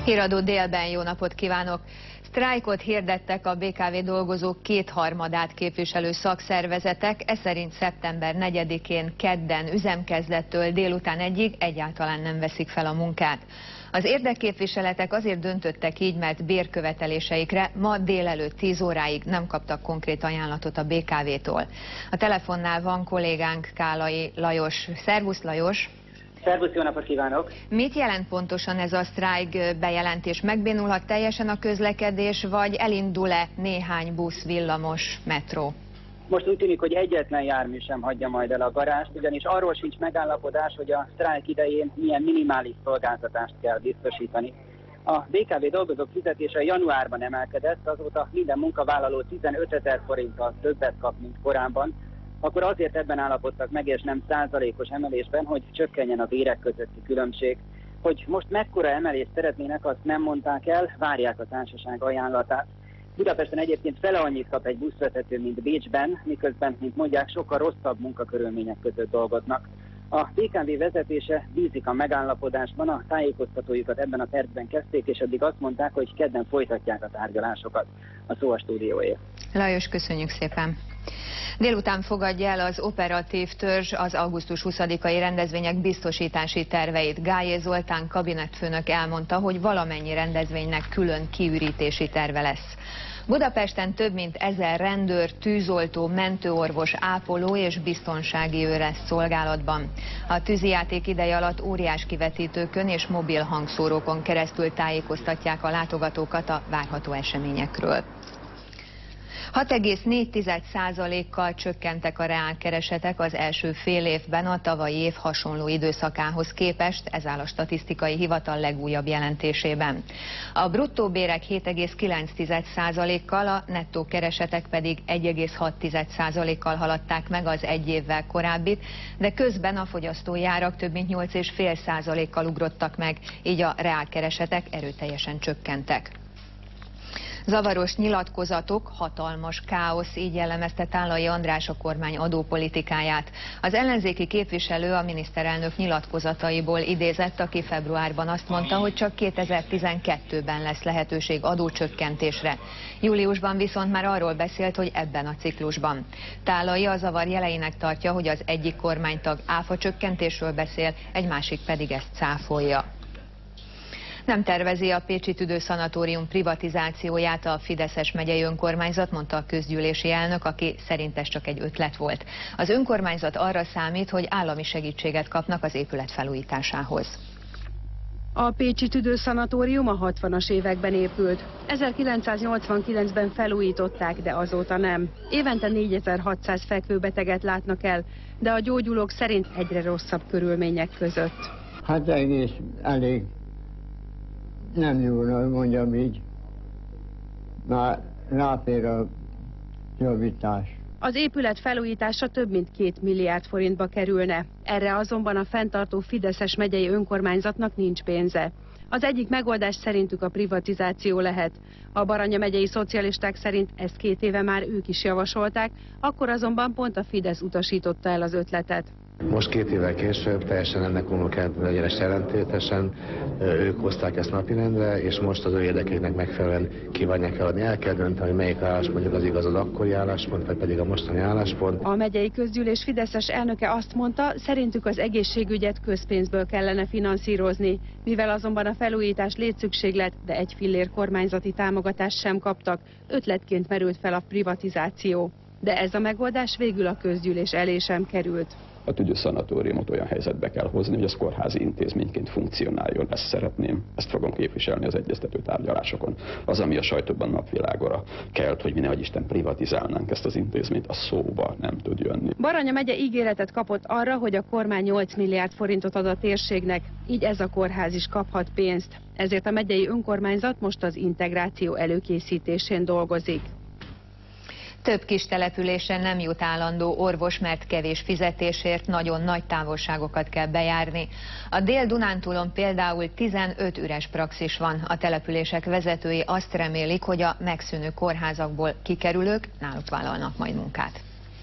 Híradó délben jó napot kívánok! Sztrájkot hirdettek a BKV dolgozók kétharmadát képviselő szakszervezetek, ez szerint szeptember 4-én kedden üzemkezdettől délután 1-ig egyáltalán nem veszik fel a munkát. Az érdekképviseletek azért döntöttek így, mert bérköveteléseikre ma délelőtt 10 óráig nem kaptak konkrét ajánlatot a BKV-tól. A telefonnál van kollégánk, Kálai Lajos. Szervusz Lajos! Szervusz, jó napot kívánok! Mit jelent pontosan ez a sztrájk bejelentés? Megbénulhat teljesen a közlekedés, vagy elindul-e néhány busz, villamos, metró? Most úgy tűnik, hogy egyetlen jármű sem hagyja majd el a garást, ugyanis arról sincs megállapodás, hogy a sztrájk idején milyen minimális szolgáltatást kell biztosítani. A BKV dolgozók fizetése januárban emelkedett, azóta minden munkavállaló 15 000 forinttal többet kap, mint korábban. Akkor azért ebben állapodtak meg, és nem százalékos emelésben, hogy csökkenjen a bérek közötti különbség. Hogy most mekkora emelést szeretnének, azt nem mondták el, várják a társaság ajánlatát. Budapesten egyébként fele annyit kap egy buszvezető, mint Bécsben, miközben, mint mondják, sokkal rosszabb munkakörülmények között dolgoznak. A BKV vezetése bízik a megállapodásban, a tájékoztatójukat ebben a percben kezdték, és addig azt mondták, hogy kedden folytatják a tárgyalásokat. A szó a stúdióé. Lajos, köszönjük szépen! Délután fogadja el az operatív törzs az augusztus 20-ai rendezvények biztosítási terveit. Gályé Zoltán kabinetfőnök elmondta, hogy valamennyi rendezvénynek külön kiürítési terve lesz. Budapesten több mint 1000 rendőr, tűzoltó, mentőorvos, ápoló és biztonsági őr lesz szolgálatban. A tűzijáték ideje alatt óriás kivetítőkön és mobil hangszórókon keresztül tájékoztatják a látogatókat a várható eseményekről. 6,4%-kal csökkentek a reálkeresetek az első fél évben a tavalyi év hasonló időszakához képest, ez áll a statisztikai hivatal legújabb jelentésében. A bruttó bérek 7,9%-kal, a nettó keresetek pedig 1,6%-kal haladták meg az egy évvel korábbit, de közben a fogyasztói árak több mint 8,5%-kal ugrottak meg, így a reálkeresetek erőteljesen csökkentek. Zavaros nyilatkozatok, hatalmas káosz, így jellemezte Tálai András a kormány adópolitikáját. Az ellenzéki képviselő a miniszterelnök nyilatkozataiból idézett, aki februárban azt mondta, hogy csak 2012-ben lesz lehetőség adócsökkentésre. Júliusban viszont már arról beszélt, hogy ebben a ciklusban. Tálai a zavar jeleinek tartja, hogy az egyik kormánytag áfacsökkentésről beszél, egy másik pedig ezt cáfolja. Nem tervezi a pécsi tüdőszanatórium privatizációját a fideszes megyei önkormányzat, mondta a közgyűlési elnök, aki szerint ez csak egy ötlet volt. Az önkormányzat arra számít, hogy állami segítséget kapnak az épület felújításához. A pécsi tüdőszanatórium a 60-as években épült. 1989-ben felújították, de azóta nem. Évente 4600 fekvőbeteget látnak el, de a gyógyulók szerint egyre rosszabb körülmények között. Hát egész elég. Nem jó, mondjam így. Már ráfér a javítás. Az épület felújítása több mint 2 milliárd forintba kerülne. Erre azonban a fenntartó fideszes megyei önkormányzatnak nincs pénze. Az egyik megoldás szerintük a privatizáció lehet. A Baranya megyei szocialisták szerint ezt 2 éve már ők is javasolták, akkor azonban pont a Fidesz utasította el az ötletet. Most 2 évvel később teljesen ennek kellene legyenes ellentétesen, ők hozták ezt napirendre, és most az ő érdekének megfelelően kívánják eladni. El kell dönteni, hogy melyik álláspont az igaz, az akkori álláspont, vagy pedig a mostani álláspont. A megyei közgyűlés fideszes elnöke azt mondta, szerintük az egészségügyet közpénzből kellene finanszírozni. Mivel azonban a felújítás létszükséglet, de egy fillér kormányzati támogatást sem kaptak, ötletként merült fel a privatizáció. De ez a megoldás végül a közgyűlés elé sem került. A tüdőszanatóriumot olyan helyzetbe kell hozni, hogy az kórházi intézményként funkcionáljon. Ezt szeretném, ezt fogom képviselni az egyeztető tárgyalásokon. Az, ami a sajtóban napvilágra kelt, hogy mi nehogy Isten privatizálnánk ezt az intézményt, a szóba nem tud jönni. Baranya megye ígéretet kapott arra, hogy a kormány 8 milliárd forintot ad a térségnek, így ez a kórház is kaphat pénzt. Ezért a megyei önkormányzat most az integráció előkészítésén dolgozik. Több kis településen nem jut állandó orvos, mert kevés fizetésért nagyon nagy távolságokat kell bejárni. A Dél-Dunántúlon például 15 üres praxis van. A települések vezetői azt remélik, hogy a megszűnő kórházakból kikerülők náluk vállalnak majd munkát.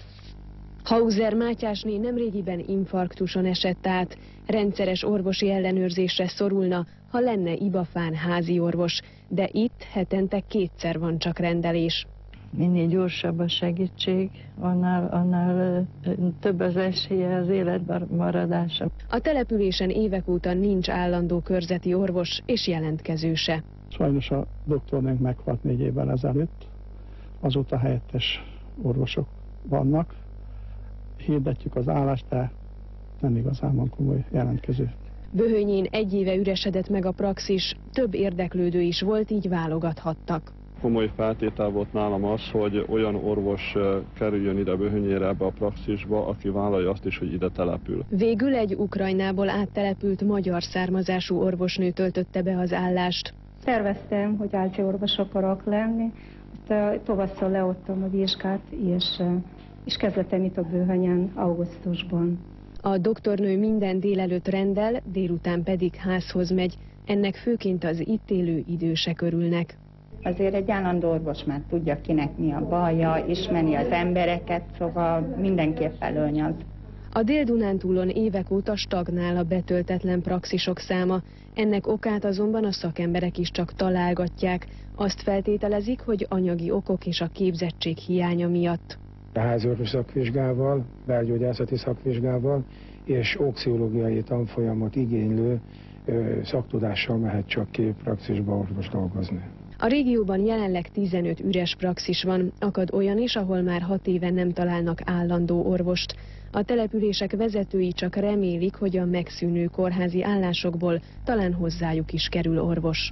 Hauser Mátyásné nemrégiben infarktuson esett át. Rendszeres orvosi ellenőrzésre szorulna, ha lenne Ibafán házi orvos, de itt hetente 2-szer van csak rendelés. Minél gyorsabb a segítség, annál több az esélye az életben maradása. A településen évek óta nincs állandó körzeti orvos és jelentkező se. Sajnos a doktornőnk meghalt 4 évvel ezelőtt, azóta helyettes orvosok vannak. Hirdetjük az állást, de nem igazán van komoly jelentkező. Böhönyén 1 éve üresedett meg a praxis, több érdeklődő is volt, így válogathattak. Komoly feltétel volt nálam az, hogy olyan orvos kerüljön ide Böhönyére ebbe a praxisba, aki vállalja azt is, hogy ide települ. Végül egy Ukrajnából áttelepült magyar származású orvosnő töltötte be az állást. Terveztem, hogy álcsi orvos akarok lenni, tavasszal leadtam a vizsgát, és kezdtem itt a Böhönyen augusztusban. A doktornő minden délelőtt rendel, délután pedig házhoz megy. Ennek főként az itt élő idősek örülnek. Azért egy állandó orvos már tudja, kinek mi a baja, ismeri az embereket, szóval mindenképp előny az. A Dél-Dunántúlon évek óta stagnál a betöltetlen praxisok száma. Ennek okát azonban a szakemberek is csak találgatják. Azt feltételezik, hogy anyagi okok és a képzettség hiánya miatt. A háziorvosi szakvizsgával, belgyógyászati szakvizsgával és oxiológiai tanfolyamot igénylő szaktudással mehet csak ki praxisba orvos dolgozni. A régióban jelenleg 15 üres praxis van, akad olyan is, ahol már 6 éve nem találnak állandó orvost. A települések vezetői csak remélik, hogy a megszűnő kórházi állásokból talán hozzájuk is kerül orvos.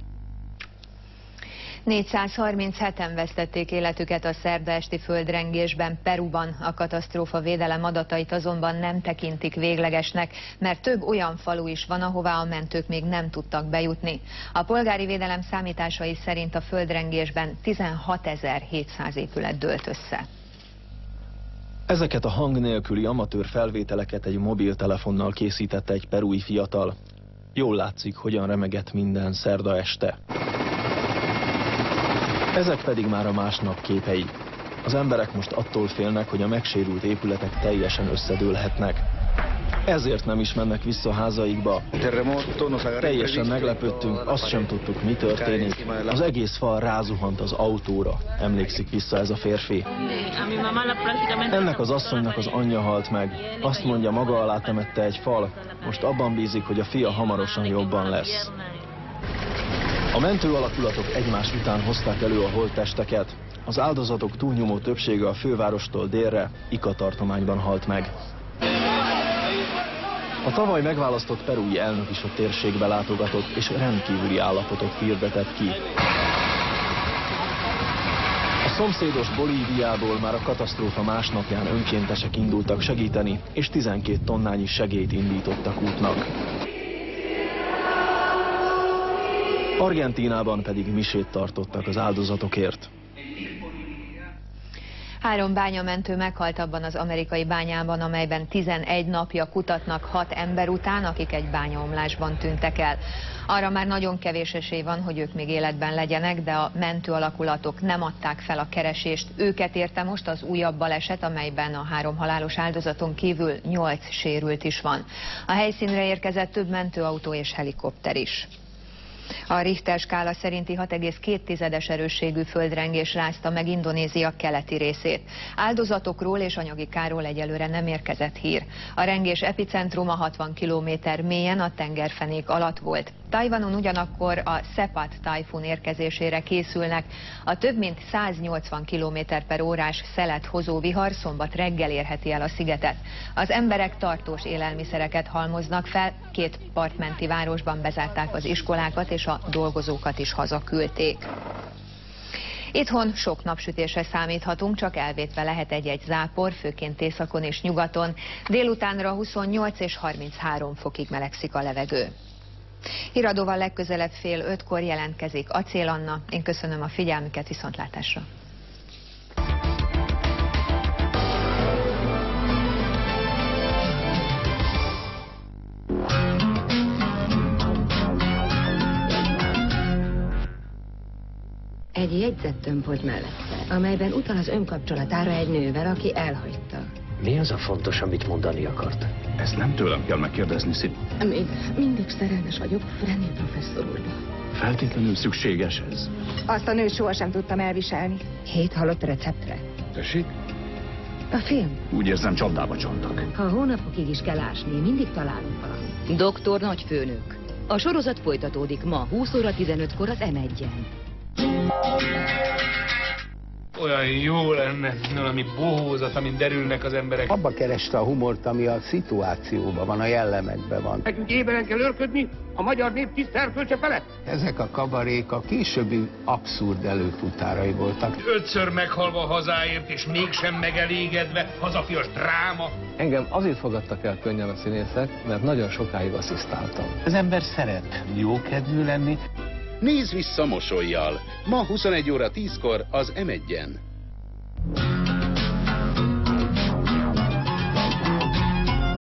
437-en vesztették életüket a szerda esti földrengésben Peruban. A katasztrófa védelem adatait azonban nem tekintik véglegesnek, mert több olyan falu is van, ahová a mentők még nem tudtak bejutni. A polgári védelem számításai szerint a földrengésben 16.700 épület dőlt össze. Ezeket a hang nélküli amatőr felvételeket egy mobiltelefonnal készítette egy perui fiatal. Jól látszik, hogyan remegett minden szerda este. Ezek pedig már a másnap képei. Az emberek most attól félnek, hogy a megsérült épületek teljesen összedőlhetnek. Ezért nem is mennek vissza házaikba. Teljesen meglepődtünk, azt sem tudtuk, mi történik. Az egész fal rázuhant az autóra, emlékszik vissza ez a férfi. Ennek az asszonynak az anyja halt meg. Azt mondja, maga alá temette egy fal. Most abban bízik, hogy a fia hamarosan jobban lesz. A mentőalakulatok egymás után hozták elő a holttesteket. Az áldozatok túlnyomó többsége a fővárostól délre, Ica tartományban halt meg. A tavaly megválasztott perui elnök is a térségbe látogatott, és rendkívüli állapotot hirdetett ki. A szomszédos Bolíviából már a katasztrófa másnapján önkéntesek indultak segíteni, és 12 tonnányi segélyt indítottak útnak. Argentínában pedig misét tartottak az áldozatokért. 3 bányamentő meghalt abban az amerikai bányában, amelyben 11 napja kutatnak 6 ember után, akik egy bányaomlásban tűntek el. Arra már nagyon kevés esély van, hogy ők még életben legyenek, de a mentőalakulatok nem adták fel a keresést. Őket érte most az újabb baleset, amelyben a 3 halálos áldozaton kívül 8 sérült is van. A helyszínre érkezett több mentőautó és helikopter is. A Richter skála szerinti 6,2 erősségű földrengés rázta meg Indonézia keleti részét. Áldozatokról és anyagi kárról egyelőre nem érkezett hír. A rengés epicentruma 60 km mélyen a tengerfenék alatt volt. Tajvanon ugyanakkor a Sepat tajfun érkezésére készülnek. A több mint 180 km/órás szelet hozó vihar szombat reggel érheti el a szigetet. Az emberek tartós élelmiszereket halmoznak fel, 2 partmenti városban bezárták az iskolákat és a dolgozókat is hazaküldték. Itthon sok napsütésre számíthatunk, csak elvétve lehet egy-egy zápor, főként északon és nyugaton. Délutánra 28 és 33 fokig melegszik a levegő. Híradóval legközelebb fél 5-kor jelentkezik Acél Anna. Én köszönöm a figyelmüket, viszontlátásra! Egy jegyzettömb volt mellette, amelyben utal az önkapcsolatára egy nővel, aki elhagyta. Mi az a fontos, amit mondani akart? Ezt nem tőlem kell megkérdezni, Sid. Még mindig szerelmes vagyok Frené professzor úrba. Feltétlenül szükséges ez? Azt a nőt sohasem tudtam elviselni. 7 halott receptre. Tessék? A film. Úgy érzem, csapdába csontak. Ha hónapokig is kell ásni, mindig találunk valamit. Doktor Nagyfőnök. A sorozat folytatódik ma 20 óra 15-kor az M1-en. Olyan jó lenne valami bohózat, amin derülnek az emberek. Abba kereste a humort, ami a szituációban van, a jellemekben van. Nekünk éberen kell őrködni a magyar nép tiszt erkölcse felett. Ezek a kabarék a későbbi abszurd előfutárai voltak. 5-ször meghalva hazáért, és mégsem megelégedve, hazafias dráma. Engem azért fogadtak el könnyen a színészek, mert nagyon sokáig asszisztáltam. Az ember szeret jókedvű lenni. Nézz vissza mosollyal! Ma 21 óra 10-kor az M1-en.